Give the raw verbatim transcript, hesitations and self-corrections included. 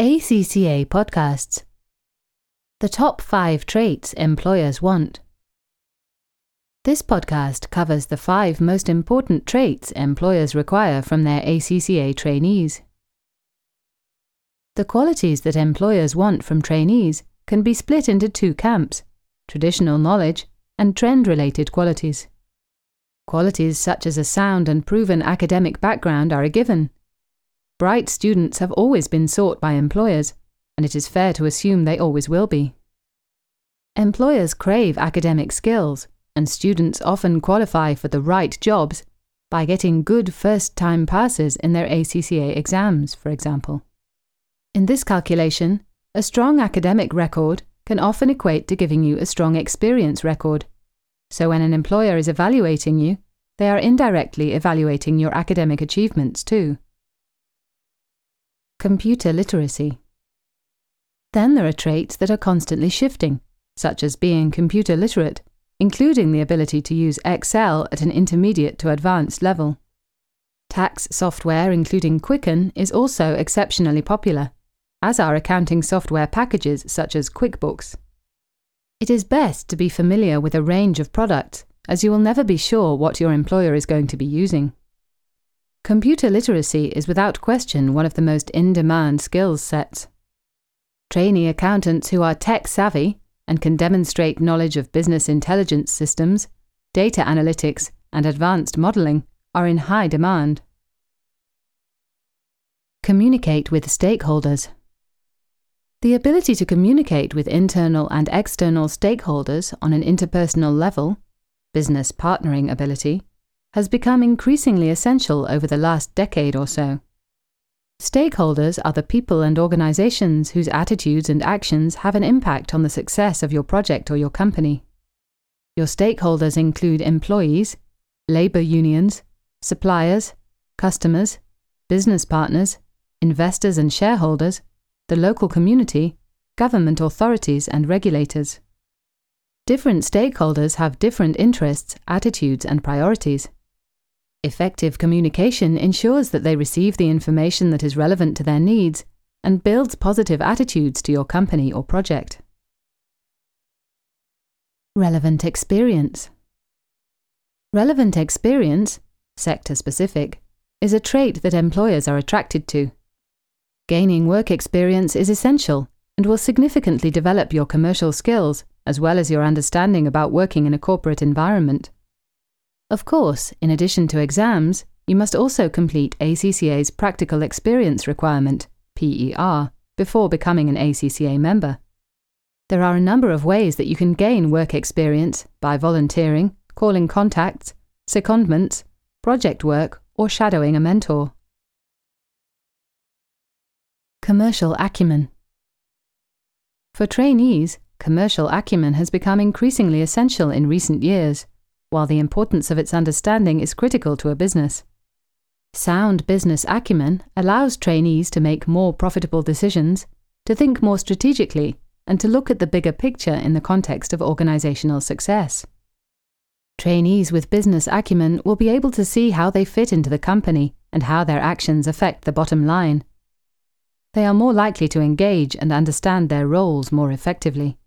A C C A Podcasts. The top five traits employers want. This podcast covers the five most important traits employers require from their A C C A trainees. The qualities that employers want from trainees can be split into two camps: traditional knowledge and trend-related qualities. Qualities such as a sound and proven academic background are a given. Bright students have always been sought by employers, and it is fair to assume they always will be. Employers crave academic skills, and students often qualify for the right jobs by getting good first-time passes in their A C C A exams, for example. In this calculation, a strong academic record can often equate to giving you a strong experience record. So when an employer is evaluating you, they are indirectly evaluating your academic achievements too. Computer literacy. Then there are traits that are constantly shifting, such as being computer literate, including the ability to use Excel at an intermediate to advanced level. Tax software, including Quicken, is also exceptionally popular, as are accounting software packages such as QuickBooks. It is best to be familiar with a range of products, as you will never be sure what your employer is going to be using. Computer literacy is without question one of the most in-demand skills sets. Trainee accountants who are tech-savvy and can demonstrate knowledge of business intelligence systems, data analytics, and advanced modeling are in high demand. Communicate with stakeholders. The ability to communicate with internal and external stakeholders on an interpersonal level, business partnering ability, has become increasingly essential over the last decade or so. Stakeholders are the people and organizations whose attitudes and actions have an impact on the success of your project or your company. Your stakeholders include employees, labor unions, suppliers, customers, business partners, investors and shareholders, the local community, government authorities and regulators. Different stakeholders have different interests, attitudes and priorities. Effective communication ensures that they receive the information that is relevant to their needs and builds positive attitudes to your company or project. Relevant experience. Relevant experience, sector-specific, is a trait that employers are attracted to. Gaining work experience is essential and will significantly develop your commercial skills as well as your understanding about working in a corporate environment. Of course, in addition to exams, you must also complete A C C A's Practical Experience Requirement, P E R, before becoming an A C C A member. There are a number of ways that you can gain work experience by volunteering, calling contacts, secondments, project work, or shadowing a mentor. Commercial acumen. For trainees, commercial acumen has become increasingly essential in recent years, while the importance of its understanding is critical to a business. Sound business acumen allows trainees to make more profitable decisions, to think more strategically, and to look at the bigger picture in the context of organizational success. Trainees with business acumen will be able to see how they fit into the company and how their actions affect the bottom line. They are more likely to engage and understand their roles more effectively.